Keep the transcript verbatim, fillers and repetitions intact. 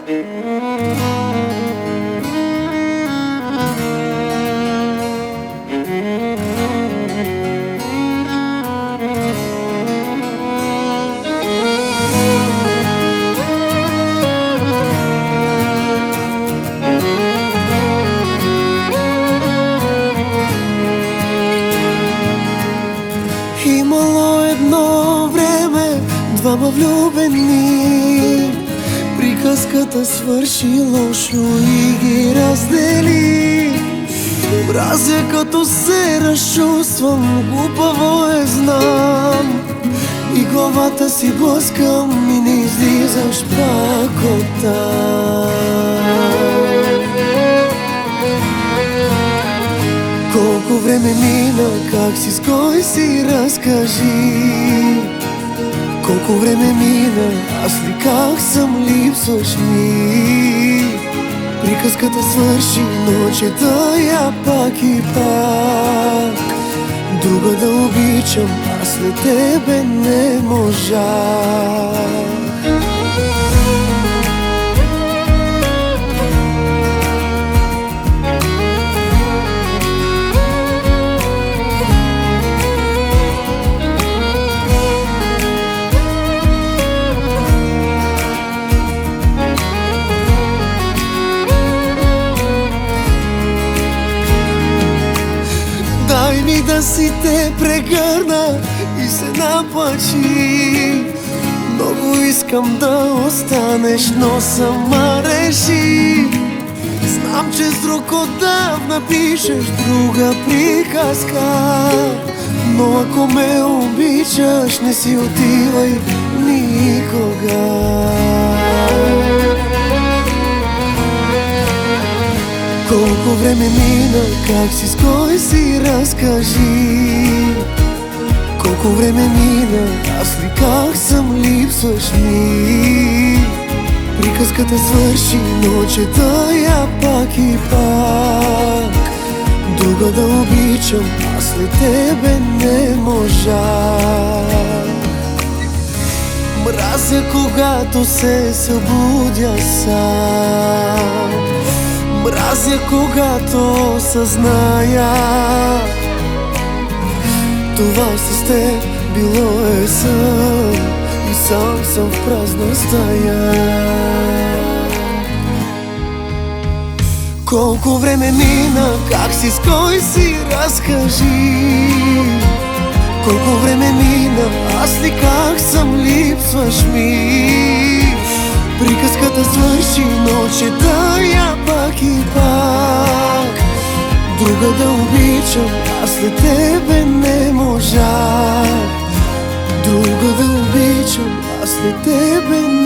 Имало едно време двама влюбени, приказката свърши лошо и ги раздели. Мразя като се разчувствам, глупаво е знам, и главата си блъскам и не излизаш пак оттам. Колко време мина, как си, с кой си, разкажи. Колко време мина, аз ли как съм, липсваш ми. Приказката свърши, но чета я пак и пак. Друга да обичам, аз след тебе не можах. Дай ми да си те прегърна и се наплачи. Много искам да останеш, но сама реши. Знам, че с друг отдавна пишеш друга приказка, но ако ме обичаш, не си отивай никога. Колко време мина, как си, с кой си, разкажи. Колко време мина, аз ли как съм, липсваш ми. Приказката свърши, но чета я пак и пак. Друга да обичам, аз след тебе не можах. Мразя, когато се събудя сам. Мразя, когато съзная това с теб било е сън и сам съм в празна стая. Колко време мина, как си, с кой си, разкажи. Колко време мина, аз ли как съм, липсваш ми. Приказката свърши, но чета я пак и пак. Друга да обичам, аз след тебе не можах. Друга да обичам, аз след тебе не можах.